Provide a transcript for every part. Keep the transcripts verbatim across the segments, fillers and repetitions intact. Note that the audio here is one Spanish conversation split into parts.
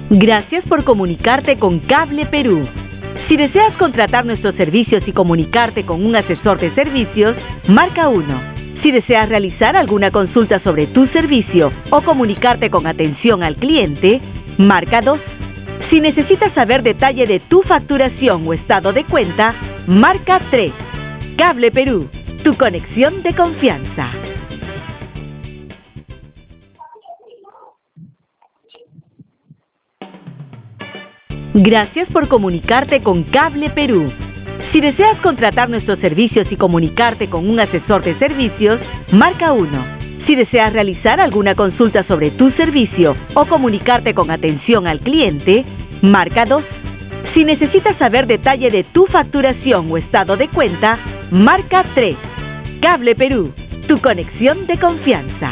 Gracias por comunicarte con Cable Perú. Si deseas contratar nuestros servicios y comunicarte con un asesor de servicios, marca uno. Si deseas realizar alguna consulta sobre tu servicio o comunicarte con atención al cliente, marca dos. Si necesitas saber detalle de tu facturación o estado de cuenta, marca tres. Cable Perú, tu conexión de confianza. Gracias por comunicarte con Cable Perú. Si deseas contratar nuestros servicios y comunicarte con un asesor de servicios, marca uno. Si deseas realizar alguna consulta sobre tu servicio o comunicarte con atención al cliente, marca dos. Si necesitas saber detalle de tu facturación o estado de cuenta, marca tres. Cable Perú, tu conexión de confianza.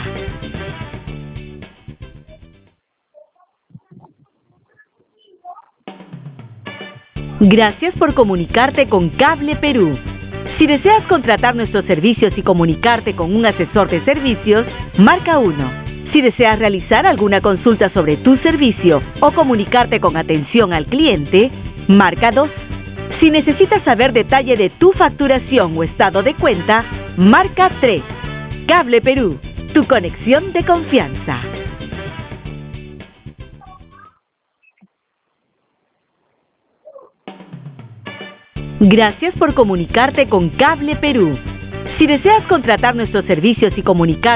Gracias por comunicarte con Cable Perú. Si deseas contratar nuestros servicios y comunicarte con un asesor de servicios, marca uno. Si deseas realizar alguna consulta sobre tu servicio o comunicarte con atención al cliente, marca dos. Si necesitas saber detalle de tu facturación o estado de cuenta, marca tres. Cable Perú, tu conexión de confianza. Gracias por comunicarte con Cable Perú. Si deseas contratar nuestros servicios y comunicarte